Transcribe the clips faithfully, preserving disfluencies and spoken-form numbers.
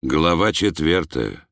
Глава четвертая.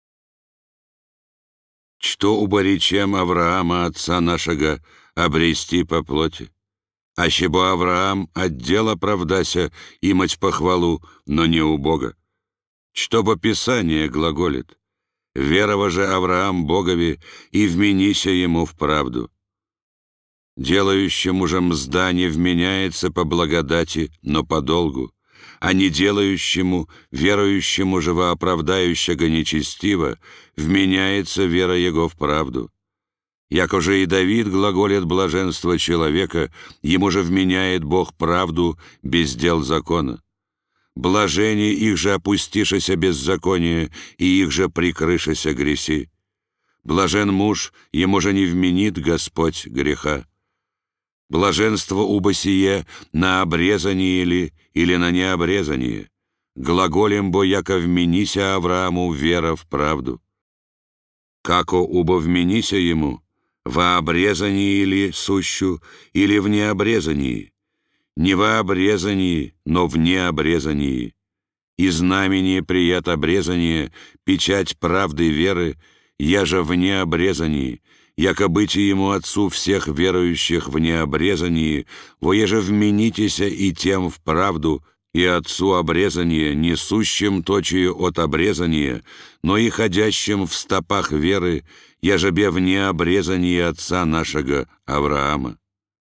Что уборечем Авраама, отца нашего, обрести по плоти? Ащебо Авраам отдел оправдася, имать похвалу, но не у Бога. Чтобы Писание глаголит: верова же Авраам Богови, и вменися ему в правду. Делающему же мзда не вменяется по благодати, но по долгу, а не делающему, верующему же во оправдающего нечестиво, вменяется вера его в правду. Яко же и Давид глаголит блаженство человека, ему же вменяет Бог правду без дел закона. Блажение их же опустишеся беззаконие, и их же прикрышеся греси. Блажен муж, ему же не вменит Господь греха. Блаженство убо сие на обрезании ли, или на необрезании? Глаголем бо яко вменися Аврааму вера в правду. Како убо вменися ему, во обрезании ли сущу, или в необрезании? Не во обрезании, но в необрезании. И знамение прият обрезание, печать правды веры, я же в необрезании, яко быти ему отцу всех верующих в необрезании, воеже вменитеся и тем в правду, и отцу обрезание, несущим точию от обрезания, но и ходящим в стопах веры, яжебе в необрезании отца нашего Авраама.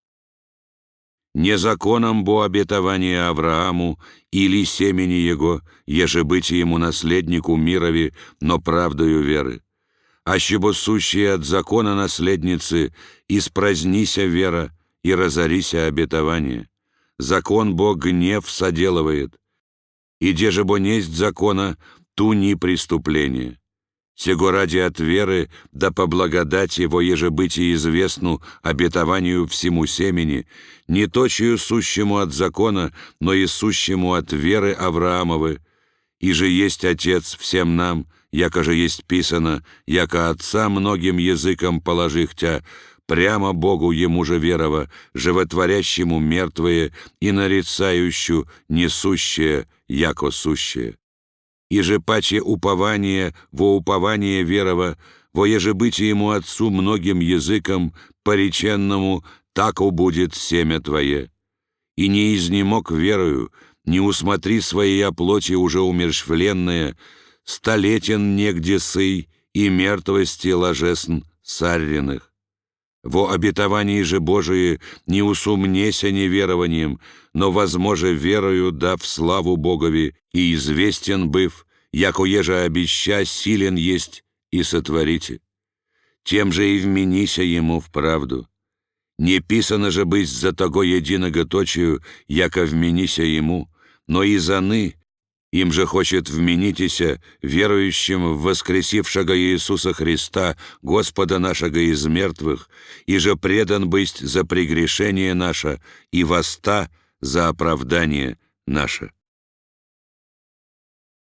Не законом бо обетование Аврааму или семени его, еже быти ему наследнику мирови, но правдою веры. Ащебо сущие от закона наследницы, испразнися вера и разорися обетование. Закон Бог гнев соделывает, и де же бо несть закона, ту ни преступление. Сего ради от веры, да по благодати во ежебытии известну обетованию всему семени, не точию сущему от закона, но и сущему от веры Авраамовы, и же есть Отец всем нам, яко же есть писано, яко Отца многим языком положих тя, прямо Богу ему же верова, животворящему мертвые и нарицающую несущее, яко сущее. И же паче упование во упование верова, во ежебытие ему Отцу многим языком, пореченному, тако будет семя твое. И не изнемог верою, не усмотри своей оплоти уже умерщвленное, столетен негде сый, и мертвости ложесн сарреных. Во обетовании же Божие не усумнеся неверованием, но, возможно, верою дав славу Богови, и известен быв, яко еже обеща силен есть, и сотворите. Тем же и вменися ему в правду. Не писано же быть за того единого точию, яко вменися ему, но и заны, им же хочет вменитеся, верующим в воскресившего Иисуса Христа, Господа нашего из мертвых, и же предан быть за прегрешение наше, и воста за оправдание наше.